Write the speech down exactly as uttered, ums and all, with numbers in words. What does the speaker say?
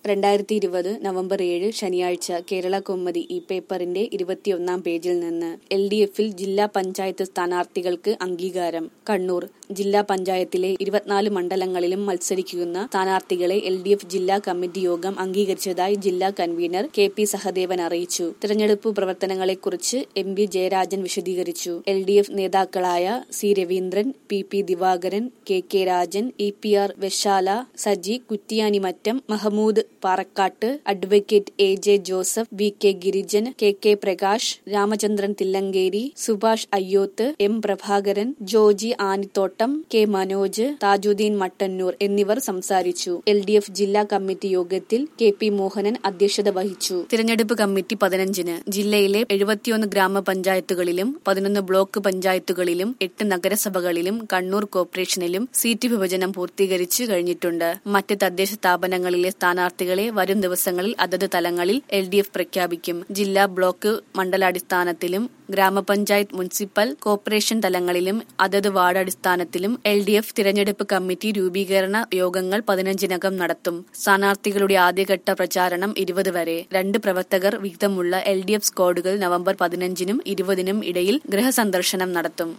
രണ്ടായിരത്തി ഇരുപത് നവംബർ ഏഴ് ശനിയാഴ്ച കേരള കൗമുദി ഈ പേപ്പറിന്റെ ഇരുപത്തിയൊന്നാം പേജിൽ നിന്ന് എൽ ഡി എഫിൽ ജില്ലാ പഞ്ചായത്ത് സ്ഥാനാർത്ഥികൾക്ക് അംഗീകാരം. കണ്ണൂർ ജില്ലാ പഞ്ചായത്തിലെ ഇരുപത്തിനാല് മണ്ഡലങ്ങളിലും മത്സരിക്കുന്ന സ്ഥാനാർത്ഥികളെ എൽ ഡി എഫ് ജില്ലാ കമ്മിറ്റി യോഗം അംഗീകരിച്ചതായി ജില്ലാ കൺവീനർ കെ പി സഹദേവൻ അറിയിച്ചു. തിരഞ്ഞെടുപ്പ് പ്രവർത്തനങ്ങളെക്കുറിച്ച് എം വി ജയരാജൻ വിശദീകരിച്ചു. എൽ ഡി എഫ് നേതാക്കളായ C Raveendran, P P Divakaran, K K Rajan, E P R Veshala, Saji Kuttiyanimattam, Mahmood Parakkat, advocate A J Joseph, V K Girijan, K K Prakash, Ramachandran Thillankeri, Subhash Ayyoth, M Prabhakaran, Joji Anithottam, K Manoj, Thajuddeen Mattannur എന്നിവർ സംസാരിച്ചു. എൽ ഡി എഫ് ജില്ലാ കമ്മിറ്റി യോഗത്തിൽ കെ പി മോഹനൻ അധ്യക്ഷത വഹിച്ചു. തിരഞ്ഞെടുപ്പ് കമ്മിറ്റി പതിനഞ്ചിന് ജില്ലയിലെ എഴുപത്തിയൊന്ന് ഗ്രാമപഞ്ചായത്തുകളിലും പതിനൊന്ന് ബ്ലോക്ക് പഞ്ചായത്തുകളിലും എട്ട് നഗരസഭകളിലും കണ്ണൂർ കോർപ്പറേഷനിലും സീറ്റ് വിഭജനം പൂർത്തീകരിച്ചു കഴിഞ്ഞിട്ടുണ്ട്. മറ്റ് തദ്ദേശ സ്ഥാപനങ്ങളിലെ സ്ഥാനാർത്ഥികളെ വരും ദിവസങ്ങളിൽ അതത് തലങ്ങളിൽ എൽ ഡി എഫ് പ്രഖ്യാപിക്കും. ജില്ലാ, ബ്ലോക്ക്, മണ്ഡലാടിസ്ഥാനത്തിലും ഗ്രാമപഞ്ചായത്ത്, മുനിസിപ്പൽ കോർപ്പറേഷൻ തലങ്ങളിലും അതത് വാർഡ് അടിസ്ഥാനത്തിലും എൽ ഡി എഫ് തിരഞ്ഞെടുപ്പ് കമ്മിറ്റി രൂപീകരണ യോഗങ്ങൾ പതിനഞ്ചിനകം നടത്തും. സ്ഥാനാർത്ഥികളുടെ ആദ്യഘട്ട പ്രചാരണം ഇരുപത് വരെ. രണ്ട് പ്രവർത്തകർ വീതമുള്ള എൽ ഡി എഫ് സ്ക്വാഡുകൾ നവംബർ പതിനഞ്ചിനും ഇരുപതിനും ഇടയിൽ ഗൃഹസന്ദർശനം നടത്തും.